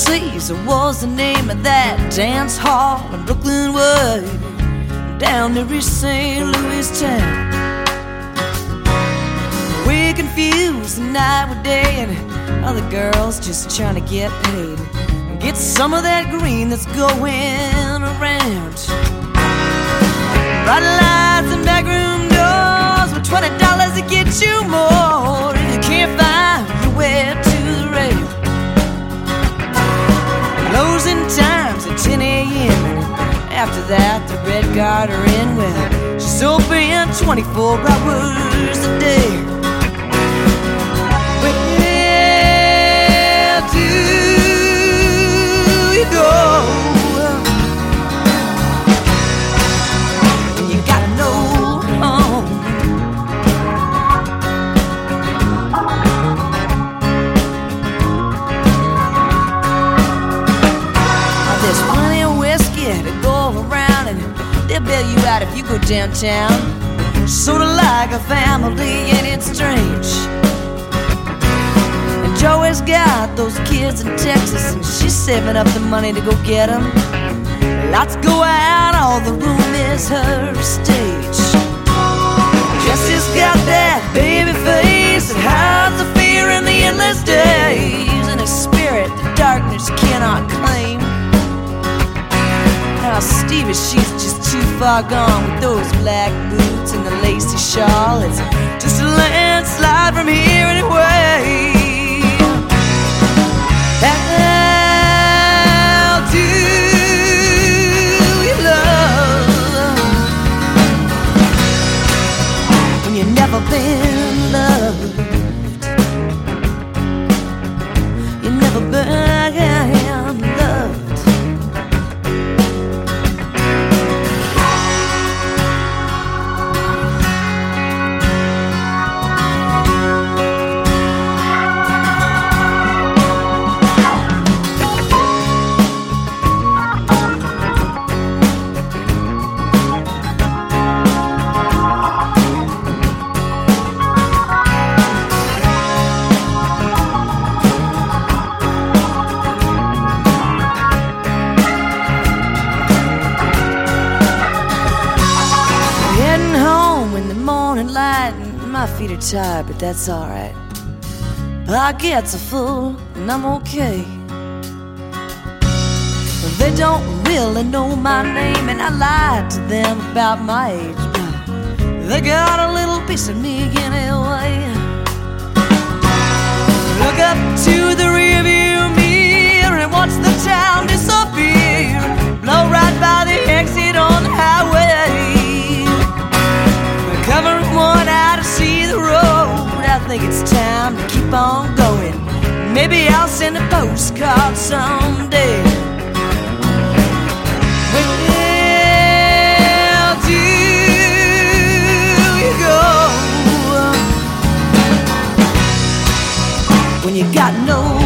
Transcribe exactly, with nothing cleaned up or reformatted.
Caesar was the name of that dance hall in Brooklyn Way, down near East Saint Louis town. We confuse the night with day, and other girls just trying to get paid and get some of that green that's going around. Bright lights and backroom doors with twenty dollars to get you more if you can't find your way to the rail. Closing times at ten a m and after that the Red Garter Inn, well, she's open twenty-four hours a day. Where do you go? You gotta know home. There's plenty of whiskey to go around, and they'll bail you out if you go downtown. Sorta like a family, and it's strange. And Joey's got those kids in Texas, and she's saving up the money to go get them. Lights go out, all the room is her stage. Jesse's got that baby face that hides the fear in the endless days, and a spirit the darkness cannot claim. Now Stevie, she's just too far gone with those black boots and the lacy shawl. It's just a landslide from here anyway. How do you love when you've never been loved? You've never been loved. My feet are tired, but that's alright. Pockets are full, and I'm okay. They don't really know my name, and I lied to them about my age, but they got a little piece of me anyway. Look up to the rearview mirror and watch the town disappear. Blow right by the exit on the highway. We're covering one eye to see the road. I think it's time to keep on going. Maybe I'll send a postcard someday. Where do you go when you got no